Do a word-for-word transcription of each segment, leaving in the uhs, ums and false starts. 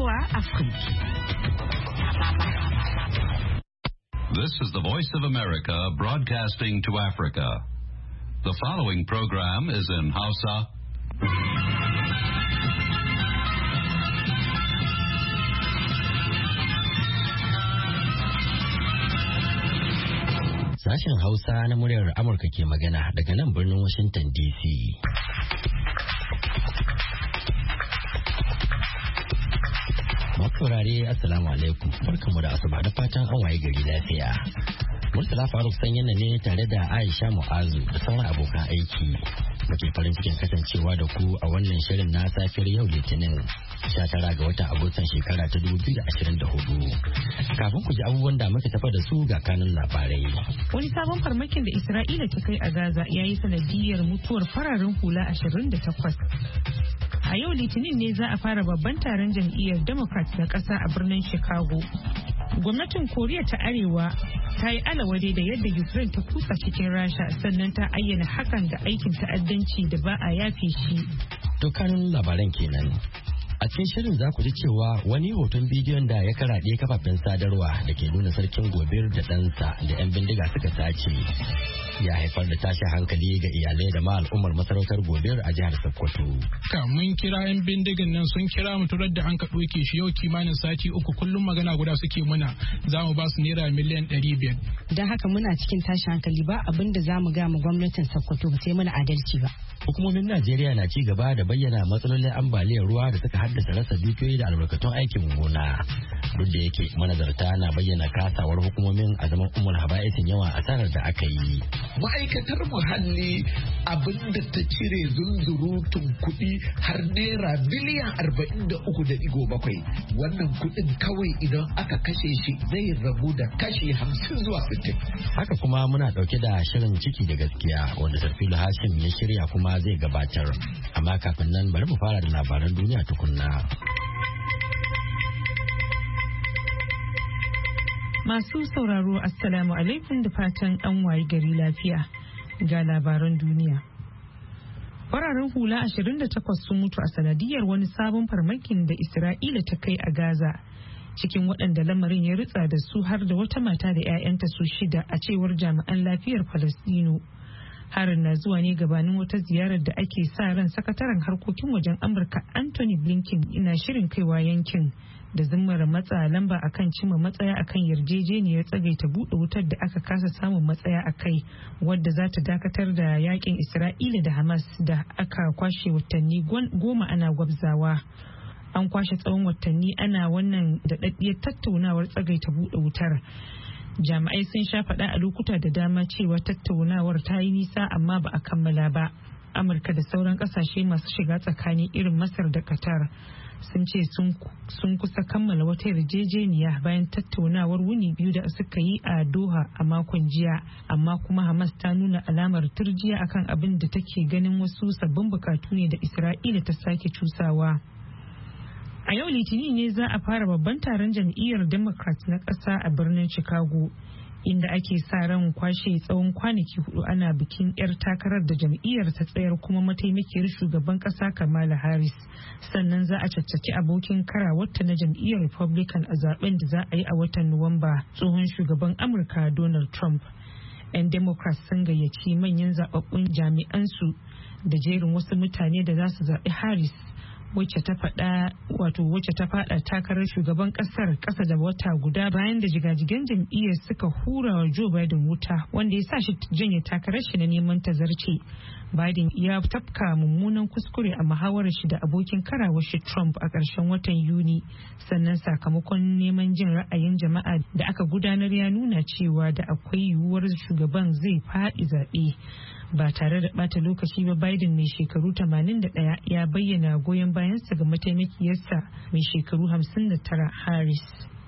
V O A Afrique. This is the Voice of America broadcasting to Africa. The following program is in Hausa. Sashen Hausa na muryar Amurka ke magana daga nan birnin Washington D C. Masaurare Assalamu alaikum, barkamu da asuba da fatan an waye gari lafiya. Murtala Faruk Sanyina ne tare da Aisha Mu'azu da sauran abokan aiki. Muke farin cikin kasancewa da ku a wannan shirin na safiyar yau Litinin sha tara ga watan Agustan shekara ta dubu biyu da ashirin da hudu. Kafin ku ji abubuwan da muka tafa da su ga kanun labarai. Wani sabon farmakin da Isra'ila ta kai a Gaza ya yi sanadiyar mutuwar fararen hula ashirin da takwas. A yau Litinin ne za a fara babban taron jam'iyyar Democrat na ƙasa a birnin Chicago. Gwamnatin Koriya ta Arewa ta yi alawade da yadda Ukraine ta kusa cikin Rasha sannan ta ayyana hakan da aikin ta'addanci da ba a yafe shi. To kanun labaran kenan. A cikin shirin za ku ji cewa wani hoton bidiyon da ya karaɗe kafafen sadarwa da ke nuna sarkin gobir da ɗansa da 'yan bindiga suka sace ya haifar da tashin hankali ga iyalai da ma al'ummar masarautar gobir a jihar Sokoto. Ka mun kira 'yan bindigan nan sun kira mu turar da an ka ɗauke shi yau kimanin sati uku kullum magana guda suke muna za mu ba su naira miliyan ɗari biyar. Don haka muna cikin tashin hankali ba abin da za mu ga mu gwamnatin Sokoto ba sai mana adalci ba. Hukumomin Najeriya na ci gaba da bayyana matsalolin ambaliyar ruwa da suka haddasa rasa dukiyoyi da albarkatun aikin gona. Duk da yake manazarta na bayyana kasawar hukumomin a zaman umar haba'isin yawan asarar da aka yi. Ma'aikatar muhalli abin da ta cire zunzurutun kuɗi har naira biliyan arba'in da uku da digo bakwai. Wannan kuɗin kawai idan aka kashe shi zai rabu da kashi hamsin zuwa sittin. Haka kuma muna ɗauke da shirin ciki da gaskiya wanda Sarfilu Hashim ya shirya kuma zai gabatar. Amma kafin nan bari mu fara da labaran duniya tukunna. Masu sauraro Assalamu alaikum da fatan an waye gari lafiya ga labaran duniya. Fararen hula ashirin da takwas sun mutu a sanadiyar wani sabon farmakin da Isra'ila ta kai a Gaza. Cikin waɗanda lamarin ya ritsa da su har da wata mata da 'ya'yanta su shida a cewar jami'an lafiyar Falastinu. Harin na zuwa ne gabanin wata ziyarar da ake sa ran sakataren harkokin wajen Amurka Anthony Blinken ina shirin kaiwa yankin da zimmar matsa lamba akan cima matsaya akan yarjejeniyar tsagaita buɗe wutar da aka kasa samun matsaya a kai wadda za ta dakatar da yakin Isra'ila da Hamas da aka kwashe watanni goma ana gwabzawa. An kwashe tsawon watanni ana wannan daɗaɗɗiyar tattaunawar tsagaita buɗe wutar. Jami'ai sun sha faɗa a lokuta da dama cewa tattaunawar ta yi nisa amma ba a kammala ba. Amurka da sauran ƙasashe masu shiga tsakani irin Masar da Qatar sun ce sun kusa kammala wata yarjejeniya bayan tattaunawar wuni biyu da suka yi a Doha a makon jiya, amma kuma Hamas ta nuna alamar turjiya akan abin da take ganin wasu sabbin bukatu ne da Isra'ila ta sake cusawa. A yau Litinin ne za a fara babban taron jam'iyyar Democrat na ƙasa a birnin Chicago, inda ake sa ran kwashe tsawon kwanaki hudu ana bikin 'yar takarar da jam'iyyar ta tsayar kuma mataimakiyar shugaban ƙasa Kamala Harris. Sannan za a caccaki abokin karawarta na jam'iyyar Republican a zaben da za a yi a watan Nuwamba, tsohon shugaban Amurka Donald Trump. 'Yan Democrats sun gayyaci manyan zababbun jami'ansu da jerin wasu mutane da za su zaɓi Harris, wacce ta faɗa wato wacce ta faɗa takarar shugaban ƙasar ƙasa da wata guda bayan da jigajigan jam'iyyar suka hura wa Joe Biden wuta wanda ya sa shi janye takarar shi na neman tazarce. Biden ya tafka mummunan kuskure a muhawarar shi da abokin karawar shi Trump a ƙarshen watan Yuni, sannan sakamakon neman jin ra'ayin jama'a da aka gudanar ya nuna cewa da akwai yiwuwar shugaban zai faɗi zaɓe. Ba tare da bata lokaci ba, Biden mai shekaru tamanin da ɗaya ya bayyana goyon bayansa ga mataimakiyarsa mai shekaru hamsin da tara Harris.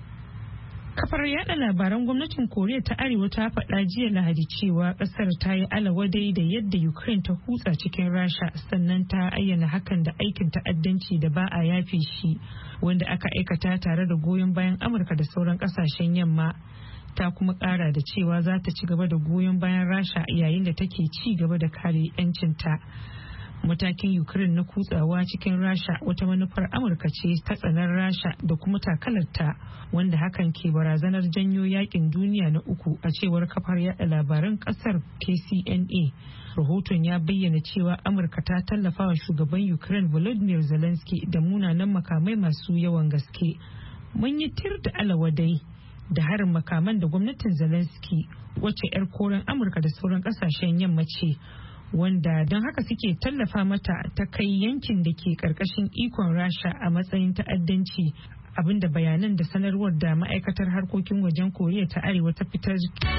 Kafar yada labaran gwamnatin Koriya ta Arewa ta faɗa jiya Lahadi cewa ƙasar ta yi alawadai da yadda Ukraine ta kutsa cikin Rasha, sannan ta ayyana hakan da aikin ta'addanci da ba a yafe shi, wanda aka aikata tare da goyon bayan Amurka da sauran ƙasashen yamma. Ta kuma kara da cewa za ta ci gaba da goyon bayan Rasha yayin da take ci gaba da kare 'yancinta. Matakin Ukraine na kutsawa cikin Rasha wata manufar Amurka ce ta tsanar Rasha da kuma takalarta, wanda hakan ke barazanar janyo yakin duniya na uku a cewar kafar yada labaran kasar K C N A. Rahoton ya bayyana cewa Amurka ta tallafa wa shugaban Ukraine Volodymyr Zelensky da munanan makamai masu yawan gaske. Mun yi tir da alawadai da harin makaman da gwamnatin Zelensky wacce 'yar koren Amurka da sauran kasashen yamma ce, wanda don haka suke tallafa mata ta kai yankin da ke karkashin ikon Rasha a matsayin ta'addanci, abinda bayanan da sanarwar da ma'aikatar harkokin wajen Koriya ta Arewa ta fitar.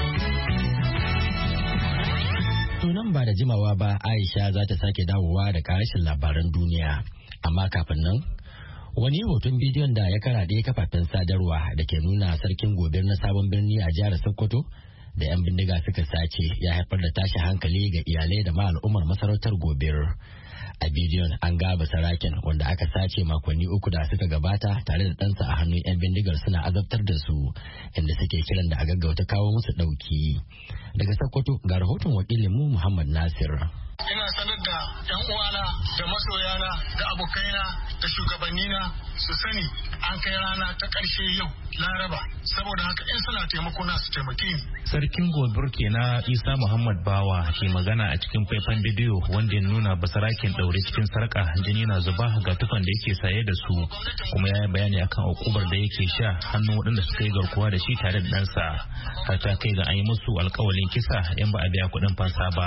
Sunan ba da jimawa ba Aisha za ta sake dawowa da karashin labaran duniya, amma kafin nan wani hoton bidiyon da ya karaɗe kafafen sadarwa da ke nuna sarkin gobir na sabon birni a jihar Sokoto da 'yan bindiga suka sace ya haifar da tashi hankali ga iyalai da ma al'ummar masarautar gobir. A bidiyon an ga basaraken wanda aka sace makonni uku da suka gabata tare da ɗansa a hannun 'yan bindigar suna azabtar da su, inda suke kiran da a gaggauta kawo musu ɗauki. Daga Sokoto ga rahoton wakilinmu Muhammad Nasir. Ina sanar da 'yan uwana da masoyana da abokaina da shugabannina su sani an kai rana ta ƙarshe yau Laraba, saboda haka in suna taimako na su taimake ni. Sarkin gobir kenan Isa Muhammad Bawa ke magana a cikin faifan bidiyo wanda ya nuna basarakin daure cikin sarka, jini na zuba ga tufan da yake saye da su, kuma ya yi bayani akan ukubar da yake sha hannun waɗanda suka yi garkuwa da shi tare da ɗansa, har ta kai ga an yi musu alkawalin kisa in ba a biya kuɗin fansa ba.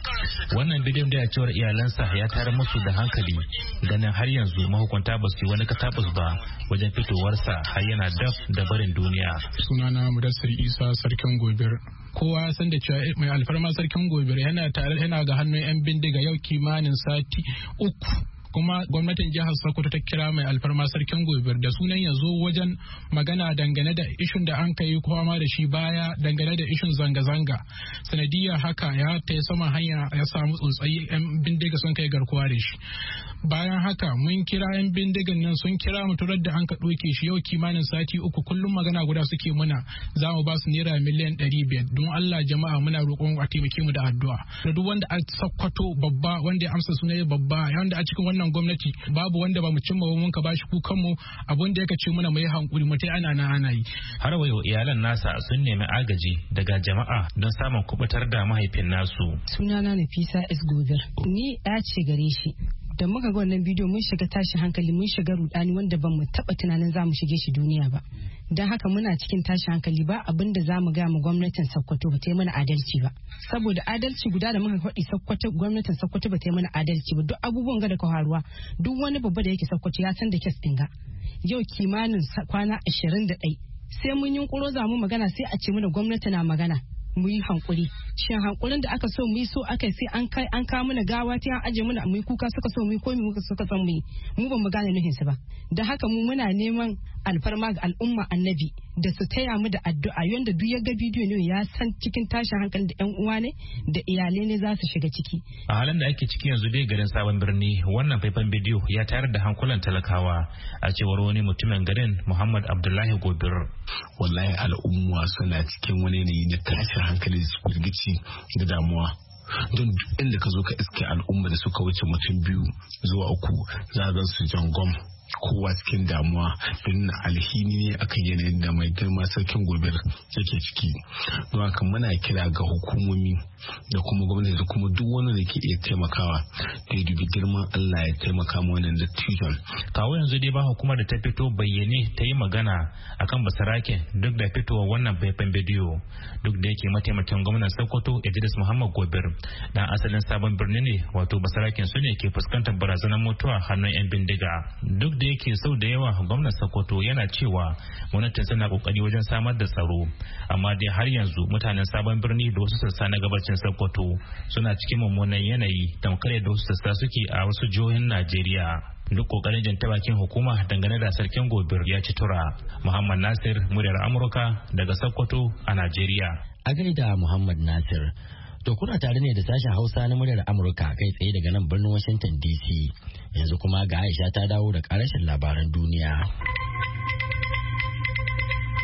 Wannan bidiyon da ya cewar iyalansa ya tayar musu da hankali, ganin har yanzu mahukunta ba su yi wani katabus ba wajen fitowarsa har yana daf da barin duniya. Sunana Mudassir Isa sarkin gobir. Kowa ya san da cewa mai alfarma sarkin gobir yana tare yana ga hannun 'yan bindiga yau kimanin sati uku. Kuma gwamnatin jihar Sokoto ta kira mai alfarma sarkin gobir da sunan ya zo wajen magana dangane da ishun da an kai kwama da shi baya dangane da ishun zanga-zanga. Sanadiyar haka ya ta saman hanya ya samu tsuntsayi 'yan bindiga sun kai garkuwa da shi. Bayan haka mun kira 'yan bindigan nan sun kira mu turar da an ka ɗauke shi yau kimanin sati uku, kullum magana guda suke muna za mu ba su naira miliyan ɗari biyar. Don Allah jama'a muna roƙon a taimake mu da addu'a. Da duk wanda a Sokoto babba wanda ya amsa sunan babba wanda a cikin wannan gwamnati babu wanda ba mu cimma ba mun ka bashi kukan mu abun da yake ce muna mai hankuri mu tai ana na ana yi. Har wayo iyalan nasa sun nemi agaji daga jama'a don samun kubutar da mahaifin nasu. Sunana Nafisa S Gobir, ni ya ce gare shi. Da muka ga wannan bidiyo mun shiga tashin hankali, mun shiga rudani wanda ban mu taba tunanin za mu shige shi duniya ba. Don haka muna cikin tashin hankali, ba abin da za mu ga mu gwamnatin Sokoto ba ta yi mana adalci ba. Saboda adalci guda da muka faɗi Sokoto, gwamnatin Sokoto ba ta yi mana adalci ba. Duk abubuwan ga da ka faruwa, duk wani babba da yake Sokoto ya san da kes ɗin ga. Yau kimanin kwana ashirin da ɗai. Sai mun yi ƙuro za mu magana sai a ce mana gwamnati na magana. Mu yi hankuri, shin hankurin da aka so mu yi so aka sai an kai an kawo mana gawa ta aje mana mu yi kuka suka so mu yi ko mu suka son mu yi, mu ban mu gane nuhin su ba. Da haka mu muna neman alfarma ga al'umma annabi da su taya mu da addu'a, yanda duk ya ga bidiyo ne ya san cikin tashin hankali da yan uwa ne da iyalai ne za su shiga ciki. A halin da ake ciki yanzu dai garin Sabon Birni, wannan faifan bidiyo ya tayar da hankulan talakawa, a cewar wani mutumin garin Muhammad Abdullahi Gobir. Wallahi al'umma suna cikin wani yanayi na tashin hankali, firgici da damuwa. Don inda ka zo ka iske al'umma da suka wuce mutum biyu zuwa uku za su jangom, kowa cikin damuwa, don alhini ne akan yanayin da mai girma sarkin gobir yake ciki. Don haka muna kira ga hukumomi da kuma gwamnati da kuma duk wani da ke iya taimakawa da ya dubi girman Allah ya taimaka ma wannan dattijon. Kawo yanzu dai ba hukumar da ta fito bayyane ta yi magana akan basaraken duk da fitowar wannan faifan bidiyo, duk da yake mataimakin gwamnan Sokoto Idris Muhammad Gobir dan asalin Sabon Birni ne, wato basaraken su ne ke fuskantar barazanar mutuwa hannun 'yan bindiga. Duk da yake sau da yawa gwamnan Sokoto yana cewa gwamnatin suna kokari wajen samar da tsaro, amma dai har yanzu mutanen Sabon Birni da wasu sassa na gabacin Sokoto suna cikin mummunan yanayi tamkar da wasu sassa suke a wasu jihohin Najeriya. Duk kokarin janta bakin hukuma dangane da sarkin gobir ya ci tura. Muhammad Nasir, muryar Amurka daga Sokoto a Najeriya. A gaida Muhammad Nasir. To kuna tare ne da sashen Hausa na muryar Amurka kai tsaye daga nan birnin Washington D C. Yanzu kuma ga Aisha ta dawo da karashin labaran duniya.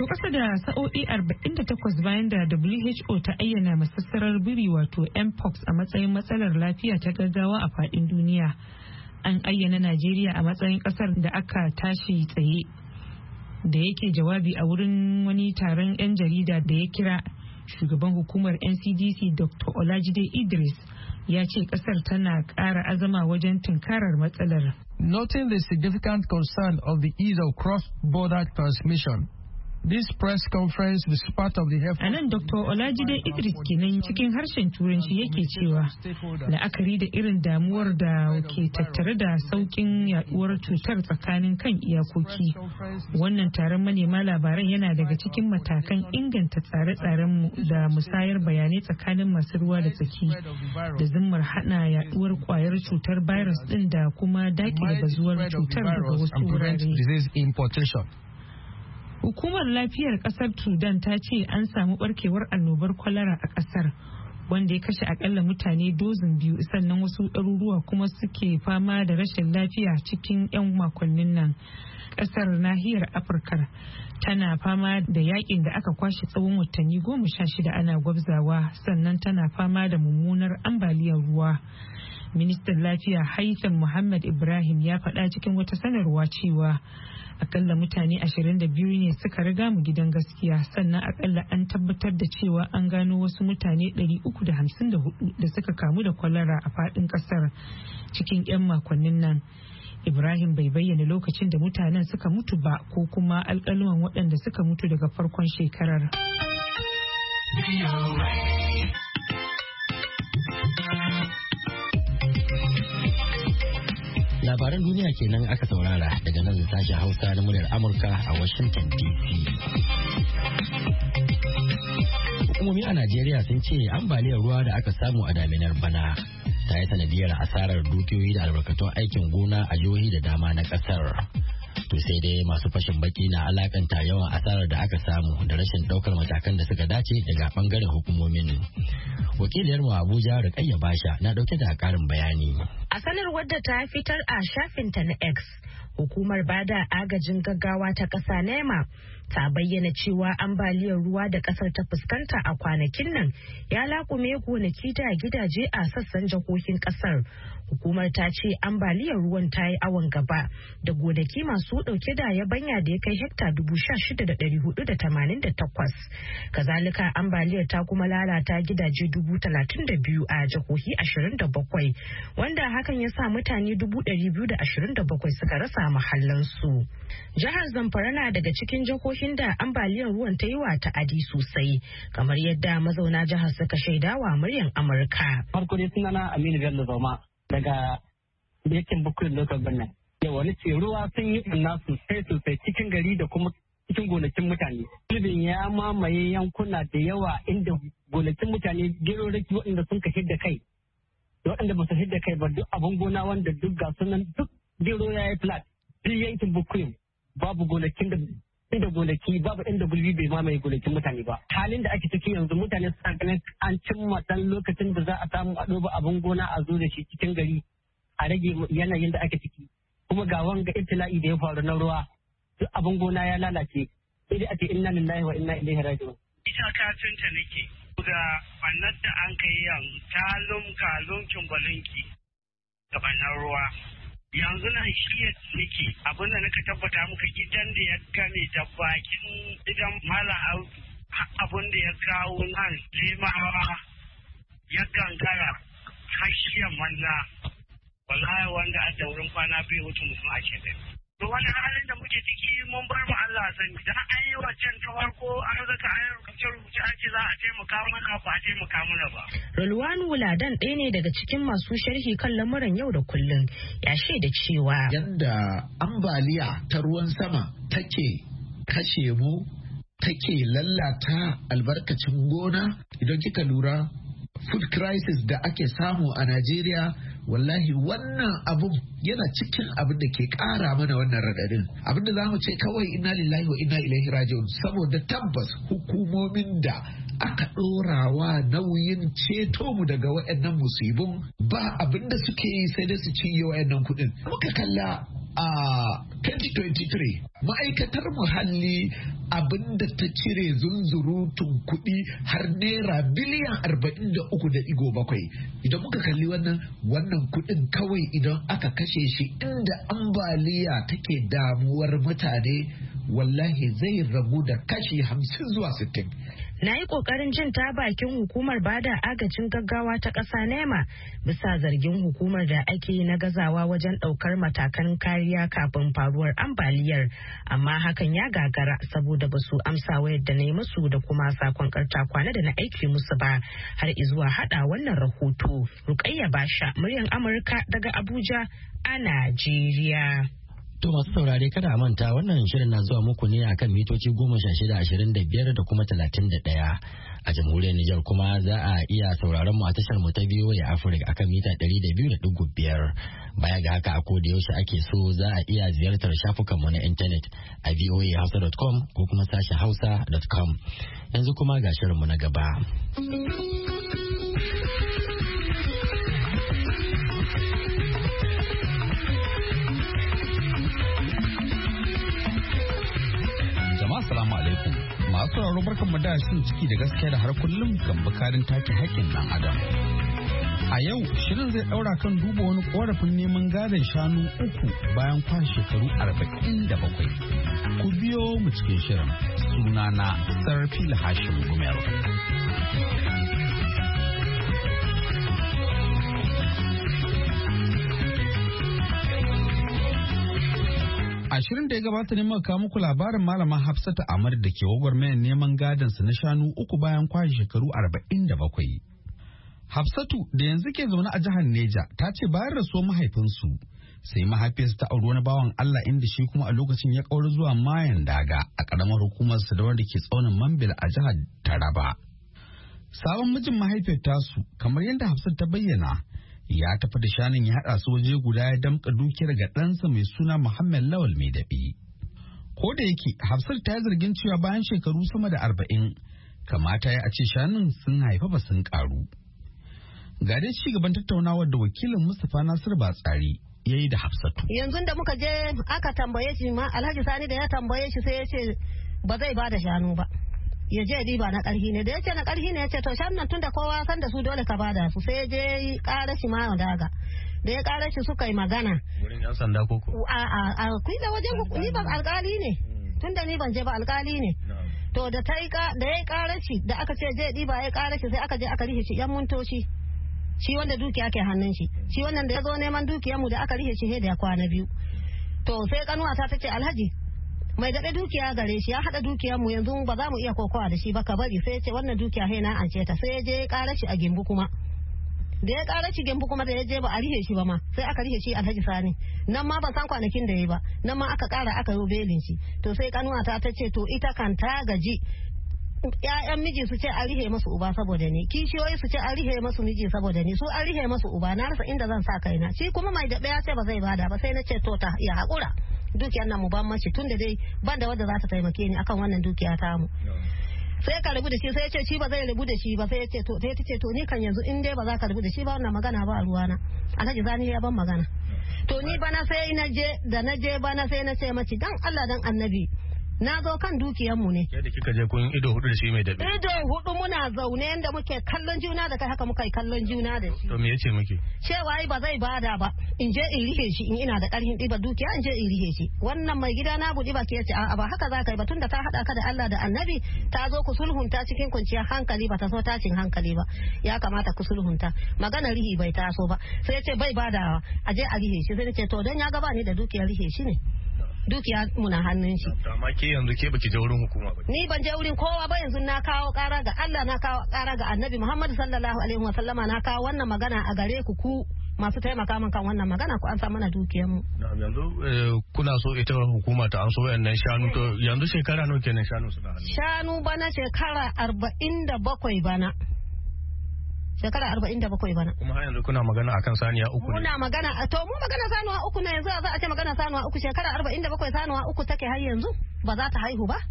To kasa da sa'o'i arba'in da takwas bayan da W H O ta ayyana masassarar biri wato mpox a matsayin matsalar lafiya ta gaggawa a faɗin duniya, an ayyana Najeriya a matsayin kasar da aka tashi tsaye. Da yake jawabi a wurin wani taron 'yan jarida da ya kira, shugaban hukumar N C D C Doctor Olajide Idris ya ce kasar tana ƙara azama wajen tunkarar matsalar. Noting the significant concern of the ease of cross-border transmission, this press conference is part of the effort. A nan Doctor Olajide Idris kenan cikin harshen Turanci yake cewa la'akari da irin damuwar da ke tattare da saukin yaduwar cutar tsakanin kan iyakoki. Wannan taron manema labaran yana daga cikin matakan inganta tsare-tsarenmu da musayar bayanai tsakanin masu ruwa da tsaki da zimmar hana yaduwar kwayar cutar virus din da kuma dakile bazuwar cutar daga wasu wurare. Hukumar lafiyar kasar Sudan ta ce an samu barkewar annobar kwalara a kasar, wanda ya kashe akalla mutane dozin biyu, sannan wasu ɗaruruwa kuma suke fama da rashin lafiya cikin 'yan makonnin nan. Kasar nahiyar Afirka tana fama da yakin da aka kwashe tsawon watanni goma sha shida ana gwabzawa, sannan tana fama da mummunar ambaliyar ruwa. Ministan lafiya Haitham Muhammad Ibrahim ya faɗa cikin wata sanarwa cewa akalla mutane ashirin da biyu ne suka riga mu gidan gaskiya, sannan akalla an tabbatar da cewa an gano wasu mutane ɗari uku da hamsin da hudu da suka kamu da kwalara a faɗin ƙasar cikin 'yan makonnin nan. Ibrahim bai bayyana lokacin da mutanen suka mutu ba ko kuma alƙaluman waɗanda suka mutu daga farkon shekarar. Labaran duniya kenan aka saurara daga nan sashen Hausa na muryar Amurka a Washington D C. Hukumomi a Najeriya sun ce ambaliyar ruwa da aka samu a daminar bana ta yi sanadiyar asarar dukiyoyi da albarkatun aikin gona a jihohi da dama na kasar. To sai dai masu fashin baki na alakanta yawan asarar da aka samu da rashin daukar matakan da suka dace daga bangaren hukumomin. Wakiliyar mu Abuja Rukayya Basha na dauke da karin bayani. A sanarwar da ta fitar a shafinta na X, hukumar bada agajin gaggawa ta ƙasa NEMA ta bayyana cewa ambaliyar ruwa da ƙasar ta fuskanta a kwanakin nan ya laƙume gonaki da gidaje a sassan jihohin ƙasar. Hukumar ta ce ambaliyar ruwan ta yi awon gaba da gonaki masu ɗauke da yabanya da ya kai hekta dubu sha shida da ɗari hudu da tamanin da takwas. Kazalika ambaliyar ta kuma lalata gidaje dubu talatin da biyu a jihohi ashirin da bakwai, wanda hakan ya sa mutane dubu ɗari biyu da ashirin da bakwai suka rasa mahallansu. Jihar Zamfara na daga cikin jihohin da ambaliyar ruwan ta yi wa ta'adi sosai, kamar yadda mazauna jihar suka shaidawa muryar Amurka. Farko dai sunana Aminu Bello Zoma daga yankin Bukurin Local Government. Yau wani ce ruwa sun yi ɓanna sosai sosai cikin gari da kuma cikin gonakin mutane. Gulbin ya mamaye yankuna da yawa inda gonakin mutane geroraki waɗanda sun ka hidda kai. Da waɗanda ba su hidda kai ba duk abin gona wanda duk ga sunan duk gero ya yi flat. Duk yankin Bukurin babu gonakin da inda gonaki babu inda gulbi bai mamaye gonakin mutane ba. Halin da ake ciki yanzu mutane suna ganin an cimma dan lokacin da za a samu a ɗoba abin gona a zo da shi cikin gari a rage yanayin da ake ciki. Kuma ga wanga ibtila'i da ya faru na ruwa duk abin gona ya lalace. Sai dai a ce inna lillahi wa inna ilaihi raji'un. Ita kafinta nake ga wannan da an kai yanzu ta lumka lunkin balinki gabanin ruwa. Yanzu nan shi ya nake abin da naka tabbata muka gidan da ya game da bakin gidan Malam Audu abin da ya kawo nan Limawa ya gangara hashiyar manna wallahi wanda a da wurin kwana bai wuce mutum a ce da to wani halin da muke ciki mun bar mu Allah sani da an yi waccan ta farko an zaka an rubuce rubuce ake za a taimaka mana ba a taimaka mana ba. Rulwanu Wuladan ɗaya ne daga cikin masu sharhi kan lamuran yau da kullum ya shaida cewa yanda ambaliya ta ruwan sama take kashe mu take lallata albarkacin gona idan kika lura food crisis da ake samu a Najeriya wallahi wannan abun yana cikin abin da ke kara mana wannan radadin abin da zamu ce kawai inna lillahi wa inna ilaihi raji'un saboda tabbas hukumomin da aka ɗorawa nauyin ceto mu daga waɗannan musibin ba abin da suke yi sai da su cinye waɗannan kuɗin muka kalla a twenty twenty-three ma'aikatar muhalli abinda ta cire zunzurutun kuɗi har naira biliyan arba'in da uku da digo bakwai. Idan muka kalli wannan wannan kuɗin kawai idan aka kashe shi inda ambaliya take damuwar mutane wallahi zai rabu da kashi hamsin zuwa sittin. Na yi ƙoƙarin jin ta bakin hukumar bada agajin gaggawa ta ƙasa nema bisa zargin hukumar da ake yi na gazawa wajen ɗaukar matakan kariya kafin faruwar ambaliyar, amma hakan ya gagara saboda ba su amsa wayar da na yi musu da kuma sakon karta kwana da na aiki musu ba har izuwa haɗa wannan rahoto. Rukayya Basha, muryar Amurka daga Abuja a Najeriya. To masu saurare kada a manta wannan shirin na zuwa muku ne akan mitoci goma sha shida ashirin da biyar da kuma talatin da ɗaya. A jamhuriyar Nijar kuma za a iya sauraron mu a tashar mu ta biyo ya Afirka akan mita ɗari da biyu da ɗigo biyar. Baya ga haka a koda yaushe ake so za a iya ziyartar shafukan mu na intanet a voa hausa dot com ko kuma sashen hausa dot com. Yanzu kuma ga shirin mu na gaba. Assalamu alaikum. Masu sauraro barkan mu da shin ciki da gaskiya da har kullum kan bukarin take haƙƙin ɗan adam. A yau shirin zai ɗaura kan duba wani ƙorafin neman gadon shanu uku bayan kwan shekaru arba'in da bakwai. Ku biyo mu cikin shirin. Sunana Sarfil Hashim Gumel. A shirin da ya gabata ne muka kawo muku labarin malama Hafsatu Amar da ke gwagwarmayar neman gadonsa na shanu uku bayan kwashe shekaru arba'in da bakwai. Hafsatu da yanzu ke zaune a jihar Neja ta ce bayan rasuwar mahaifinsu sai mahaifiyarsa ta auri wani bawan Allah inda shi kuma a lokacin ya kauri zuwa Mayan Daga a ƙaramar hukumar Sadawa da ke tsaunin Mambil a jihar Taraba. Sabon mijin mahaifiyar tasu kamar yadda Hafsatu ta bayyana ya tafi da shanun ya haɗa su waje guda ya damƙa dukiyar ga ɗansa mai suna Muhammad Lawal mai daɓe. Ko da yake Hafsat ta yi zargin cewa bayan shekaru sama da arba'in kamata ya a ce shanun sun haifa ba sun ƙaru. Ga dai ci gaban tattaunawar da wakilin Mustapha Nasir Batsari ya yi da Hafsatu. Yanzu da muka je aka tambaye shi ma Alhaji Sani da ya tambaye shi sai ya ce ba zai ba da shanu ba. Ya je diba na ƙarfi ne da ya ce na ƙarfi ne ya ce to shan nan tunda kowa san da su dole ka bada su sai ya je ƙara shi ma daga da ya ƙara shi suka yi magana wurin yan sanda koko a a a kui da wajen ni ban alƙali ne tunda ni ban je ba alƙali ne to da ta yi da ya ƙara shi da aka ce je diba ya ƙara shi sai aka je aka rihe shi yan muntoci shi wanda dukiya ke hannun shi shi wannan da ya zo neman dukiyar mu da aka rihe shi da ya kwana biyu to sai kanuwata ta ce Alhaji mai daɗe dukiya gare shi ya haɗa dukiyar mu yanzu ba za mu iya kokowa da shi ba ka bari sai ya ce wannan dukiya he na an ce ta sai ya je ya ƙara shi a Gembu kuma da ya ƙara shi Gembu kuma da ya je ba a rihe shi ba ma sai aka rihe shi Alhaji Sani nan ma ban san kwanakin da ya ba nan ma aka ƙara aka yi belin shi to sai kanuwata ta ce to ita kan ta gaji ƴaƴan miji su ce an rihe masu uba saboda ni kishiyoyi su ce an rihe masu miji saboda ni su an rihe masu uba na rasa inda zan sa kaina shi kuma mai daɓe ya ce ba zai bada ba sai na ce to ta ya haƙura dukiyar nan mu ban mace tun da dai ban da wadda za ta taimake ni akan wannan dukiya ta mu sai ka rabu da shi sai ya ce shi ba zai rabu da shi ba sai ya ce to sai ta ce to ni kan yanzu in dai ba za ka rabu da shi ba wannan magana ba a ruwana Alhaji Zani ya ban magana to ni bana sai na je da na je bana sai na ce mace dan Allah dan Annabi na zo kan dukiyanmu ne. Yadda kika je kun ido hudu da shi mai daɗi. Ido hudu muna zaune yadda muke kallon juna da kai haka muka yi kallon juna da shi. To me yace muke? Cewa ba zai bada ba in je in rihe shi in ina da ƙarfin ɗiba dukiya in je in rihe shi. Wannan mai gida na buɗi ba ke yace a'a ba haka za ka yi ba tunda ta haɗa ka da Allah da Annabi ta zo ku sulhunta cikin kwanciyar hankali ba ta so tashin hankali ba. Ya kamata ku sulhunta. Magana rihi bai taso ba. Sai ya ce bai badawa a je a rihe shi sai ya ce to dan ya gaba ni da dukiyar rihe shi ne. Dukiya muna hannun shi. Amma ke yanzu ke baki je wurin hukuma ba. Ni ban je wurin kowa ba yanzu na kawo kara ga Allah na kawo kara ga Annabi Muhammad sallallahu alaihi wa sallama na kawo wannan magana a gare ku ku masu taimaka min kan wannan magana ku an sa mana dukiyar mu. Yanzu kuna so ita hukuma ta an so wayannan shanu to yanzu shekara nawa kenan shanu suna hannu? Shanu bana shekara arba'in da bakwai bana. Shekara arba'in da bakwai bana. Kuma har yanzu kuna magana akan saniya uku ne? Muna magana, to mu magana sanuwa uku ne yanzu za a ce magana sanuwa uku shekara arba'in da bakwai sanuwa uku take har yanzu ba za ta haihu ba?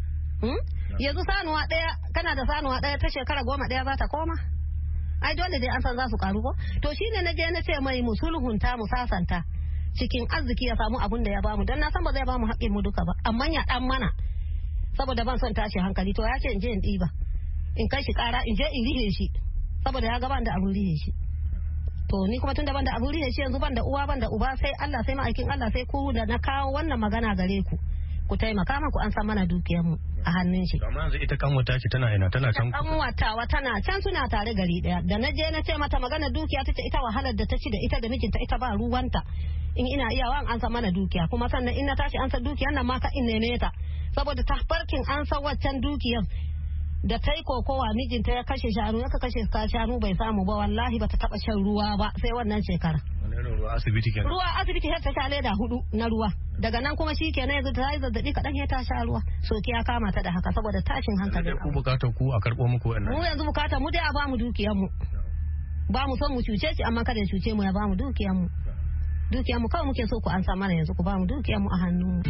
Yanzu sanuwa ɗaya kana da sanuwa ɗaya ta shekara goma ɗaya za ta koma? Ai dole dai an san za su karu ko? To shine na je na ce mai mu sulhunta mu sasanta. cikin arziki ya samu abun da ya bamu dan na san ba zai bamu haƙƙin mu duka ba amma ya dan mana saboda ban son tashi hankali to ya ce in je in ɗiba in kai shi ƙara in je in rihe shi saboda ya gaban da abun rihe shi to ni kuma tun da ban da abun rihe shi yanzu ban da uwa ban da uba sai Allah sai ma'aikin Allah sai ku da na kawo wannan magana gare ku ku taimaka ku an san mana dukiyar mu a hannun shi. Amma yanzu ita kanwata ce tana ina tana can. Kanwatawa tana can suna tare gari daya. Da na je na ce mata magana dukiya tace ita wahalar da ta ci da ita da mijinta ita ba ruwanta. In ina iyawa an san mana dukiya kuma sannan in na tashi an san dukiyar nan ma ka in neme ta saboda ta farkin an san waccan dukiyar da ta yi kokowa mijinta ya kashe shanu ya kashe shanu bai samu ba wallahi bata taba shan ruwa ba sai wannan shekara. Ruwa asibiti kenan. Ruwa asibiti har ta sha leda hudu na ruwa. Daga nan kuma shi kenan yanzu ta yi zazzabi kaɗan ya ta sha ruwa. Soki ya kama ta da haka saboda tashin hankalin. Ku bukatar ku a karɓo muku wannan. Mu yanzu bukatar mu dai a bamu dukiyar mu. Ba mu son mu cuce shi amma kada ya cuce mu ya bamu dukiyar mu. Dukiyar mu kawai muke so ku an sa mana yanzu ku bamu dukiyar mu a hannu.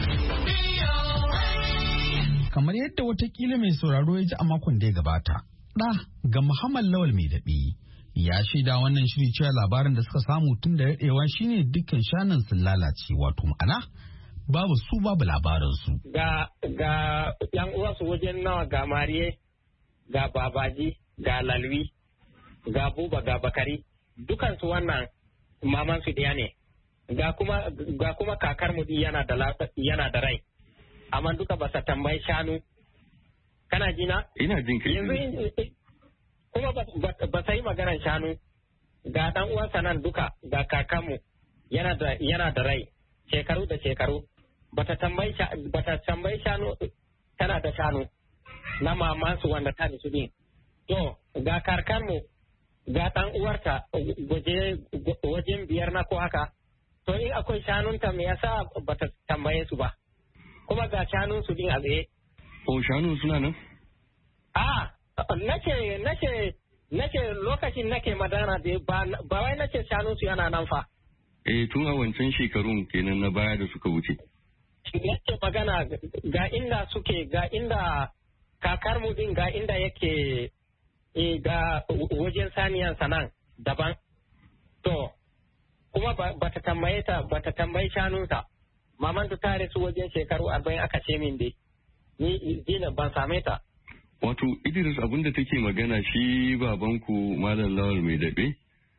Kamar yadda watakila mai sauraro ya ji a makon da ya gabata. Da ga Muhammad Lawal mai daɓi. Ya shaida wannan shiri cewa labarin da suka samu tun da daɗewa shine dukkan shanun sun lalace wato ma'ana babu su babu labarin su. Ga ga yan uwa su wajen nawa ga Mariye ga Babaji ga Lalwi ga Buba ga Bakari dukan su wannan maman su ɗaya ne. Ga kuma ga kuma kakar mu yana da yana da rai. Amma duka ba sa tambayi shanu. Kana jina? Ina jin kai. Yanzu kuma ba ta yi maganar shanu ga dan uwansa nan duka ga kakanmu yana da yana da rai shekaru da shekaru bata tambayi bata tambayi shanu tana da shanu na mamansu wanda ta su din to ga karkanmu ga dan uwarta wajen biyar na ko haka to in akwai shanunta me yasa bata tambaye su ba kuma ga shanun su din a tsaye o shanu suna nan a nake nake nake lokacin nake madana da ba wai nake shanu su yana nan fa eh tun a wancan shekarun kenan na baya da suka wuce nake magana ga inda suke ga inda kakar mu din ga inda yake eh ga wajen saniyan sanan daban to kuma ba ta tambaye ta ba ta tambayi shanunta maman ta tare su wajen shekaru arba'in aka ce min dai ni dina ban same ta. Wato Idris abin da take magana shi babanku Malam Lawal mai daɓe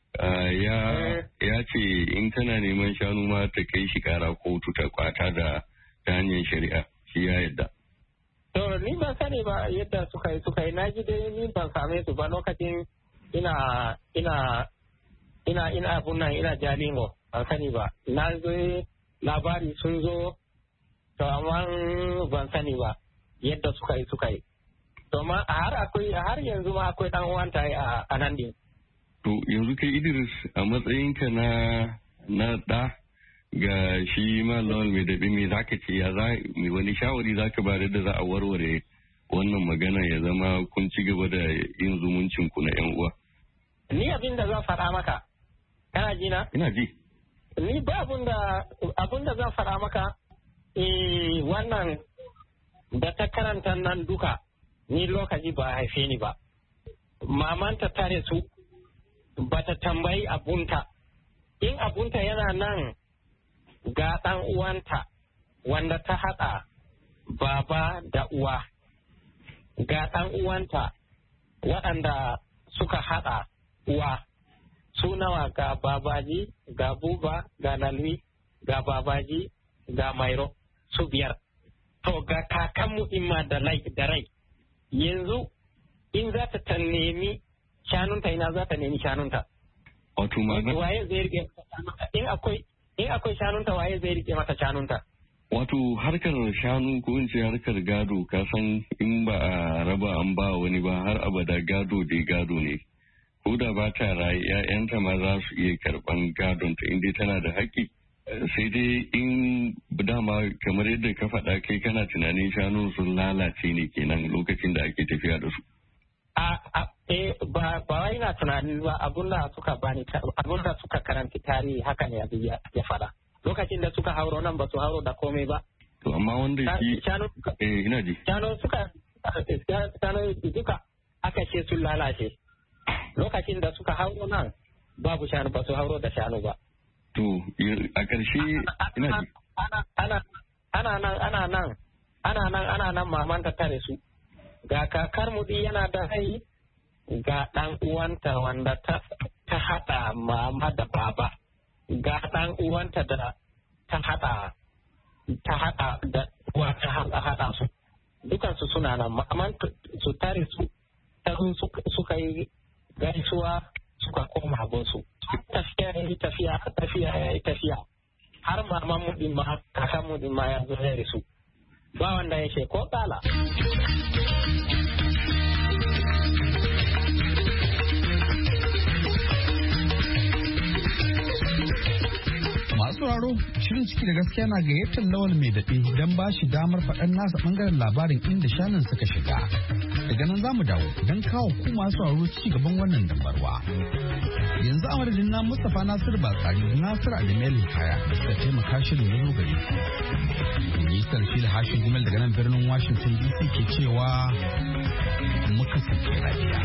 ya ce in tana neman shanu ma ta kai shi kara kotu ta kwata da ta hanyar shari'a shi ya yadda. To ni ban sani ba yadda suka yi suka yi na ji dai ni ban same su ba lokacin ina ina ina ina abun nan ina jalingo ban sani ba na zo labari sun zo to amma ban sani ba yadda suka yi suka yi. To ma har akwai har yanzu ma akwai dan uwanta a nan din. To yanzu kai Idris a matsayinka na na da ga shi Malam mai dabi me zaka ce ya za me wani shawari zaka bayar da za a warware wannan magana ya zama kun ci gaba da yin zumuncin ku na yan uwa. Ni abin da zan faɗa maka kana ji na? Ina ji. Ni ba abin da abin da zan faɗa maka eh wannan da ta karanta nan duka ni lokaci ba haife ni ba. Mamanta tare su ba ta tambayi abunta. In abunta yana nan ga ɗan uwanta wanda ta haɗa baba da uwa. Ga ɗan uwanta waɗanda suka haɗa uwa. Su nawa ga babaji, ga buba, ga lalwi, ga babaji, ga mairo, su biyar. To ga kakanmu imma da rai. Yanzu in za ta nemi shanunta ina za ta nemi shanunta. Wato ma waye zai rike in akwai in akwai shanunta waye zai rike mata shanunta. Wato harkar shanu ko in ce harkar gado ka san in ba a raba an ba wani ba har abada gado dai gado ne. Ko da ba ta raye ƴaƴanta ma za su iya karɓan gadon ta inda tana da haƙƙi. Sai dai in dama kamar yadda ka faɗa kai kana tunanin shanu sun lalace ne kenan lokacin da ake tafiya da su. A eh ba ba wai na tunanin ba abun da suka bani abun da suka karanta tarihi haka ne abin ya faɗa. Lokacin da suka hauro nan ba su hauro da komai ba. To amma wanda shi shanu eh ina ji. Shanu suka shanu duka aka ce sun lalace. Lokacin da suka hauro nan babu shanu ba su hauro da shanu ba. To a ƙarshe ina ji. Ana ana nan ana nan ana nan ana nan maman ta tare su. Ga kakar mu yana da rai ga ɗan uwanta wanda ta ta haɗa mama da baba. Ga ɗan uwanta da ta haɗa ta haɗa da uwa ta haɗa su. Dukansu suna nan maman su tare su ta suka yi gaisuwa suka koma abinsu. Tafiya ya yi tafiya, tafiya ya yi tafiya. Har maman mu din ma, kakan mu din ma ya zo ya su. Ba wanda ya ce ko kala. Masu raro, shirin ciki da gaskiya na gayyatar Lawal mai daɗe don ba shi damar faɗan nasa ɓangaren labarin inda shanun suka shiga. Daga nan za mu dawo don kawo ku masu raro ci gaban wannan dambarwa. Yanzu a madadin na Mustapha Nasiru Batsari, Nasiru Adamel Kaya da suka taimaka shirin ya zo gare ku. Ministan Fili Hashin Gumel daga nan birnin Washington D C ke cewa muka sake lafiya.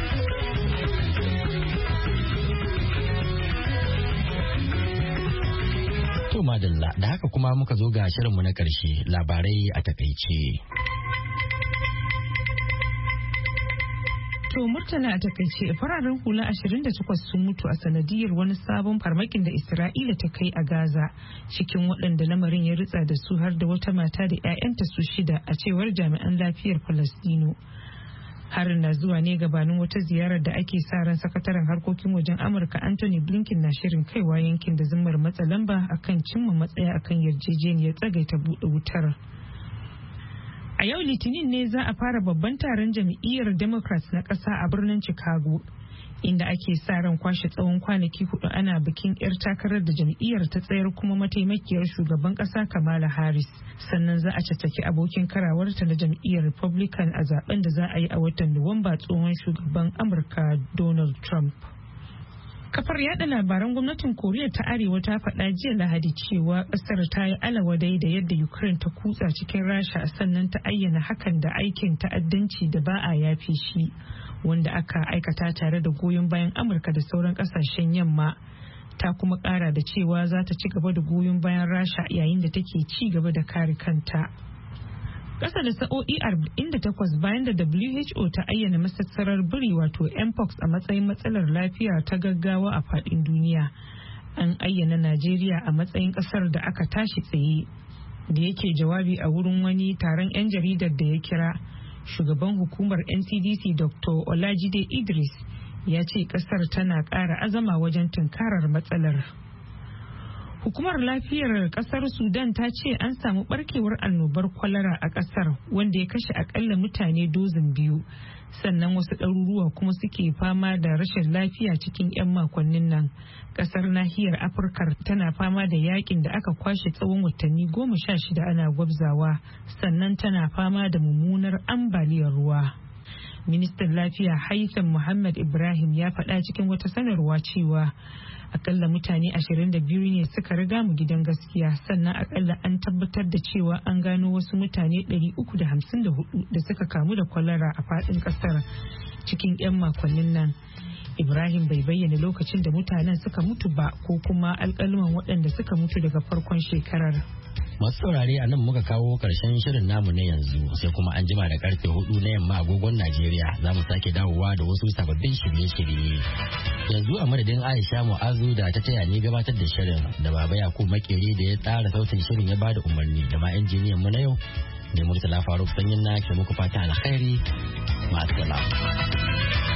To madalla, da haka kuma muka zo ga shirinmu na ƙarshe, labarai a takaice. To Murtala a takaice, fararen hula ashirin da takwas sun mutu a sanadiyar wani sabon farmakin da Isra'ila ta kai a Gaza, cikin waɗanda lamarin ya ritsa da su har da wata mata da 'ya'yanta su shida, a cewar jami'an lafiyar Falastino. Harin na zuwa ne gabanin wata ziyarar da ake sa ran sakataren harkokin wajen Amurka Anthony Blinken na shirin kaiwa yankin da zimmar matsa lamba akan cimma matsaya akan yarjejeniyar tsagaita buɗe wutar. A yau Litinin ne za a fara babban taron jam'iyyar Democrats na ƙasa a birnin Chicago, inda ake sa ran kwashe tsawon kwanaki hudu ana bikin 'yar takarar da jam'iyyar ta tsayar kuma mataimakiyar shugaban ƙasa Kamala Harris. Sannan za a caccaki abokin karawarta na jam'iyyar Republican a zaben da za a yi a watan Nuwamba, tsohon shugaban Amurka Donald Trump. Kafar yada labaran gwamnatin Koriya ta Arewa ta faɗa jiya Lahadi cewa ƙasar ta yi alawadai da yadda Ukraine ta kutsa cikin Rasha, sannan ta ayyana hakan da aikin ta'addanci da ba a yafe shi, wanda aka aikata tare da goyon bayan Amurka da sauran ƙasashen yamma. Ta kuma ƙara da cewa za ta ci gaba da goyon bayan Rasha yayin da take ci gaba da kare kanta. Ƙasa da sa'o'i arba'in da takwas bayan da W H O ta ayyana masassarar biri wato mpox a matsayin matsalar lafiya ta gaggawa a faɗin duniya, an ayyana Najeriya a matsayin ƙasar da aka tashi tsaye. Da yake jawabi a wurin wani taron 'yan jaridar da ya kira, shugaban hukumar N C D C Doctor Olajide Idris ya ce ƙasar tana ƙara azama wajen tunkarar matsalar. Hukumar lafiyar kasar Sudan ta ce an samu barkewar annobar kwalara a kasar, wanda ya kashe akalla mutane dozin biyu, sannan wasu ɗaruruwa kuma suke fama da rashin lafiya cikin 'yan makonnin nan. Kasar nahiyar Afirka tana fama da yakin da aka kwashe tsawon watanni goma sha shida ana gwabzawa, sannan tana fama da mummunar ambaliyar ruwa. Ministan lafiya Haitham Muhammad Ibrahim ya faɗa cikin wata sanarwa cewa akalla mutane ashirin da biyu ne suka riga mu gidan gaskiya, sannan akalla an tabbatar da cewa an gano wasu mutane ɗari uku da hamsin da hudu da suka kamu da kwalara a faɗin ƙasar cikin 'yan makonnin nan. Ibrahim bai bayyana lokacin da mutanen suka mutu ba ko kuma alƙaluman waɗanda suka mutu daga farkon shekarar. Masu saurare a nan muka kawo karshen shirin namu na yanzu, sai kuma an jima da karfe hudu na yamma agogon Najeriya za mu sake dawowa da wasu sababbin shirye-shirye. Yanzu a madadin Aisha Mu'azu da ta taya ni gabatar da shirin, da Baba Yakubu Makeri da ya tsara sautin shirin ya bada umarni, da ma injiniyan mu na yau ne Murtala Faruk Sanyin na ke muku fata alkhairi. Ma'assalam.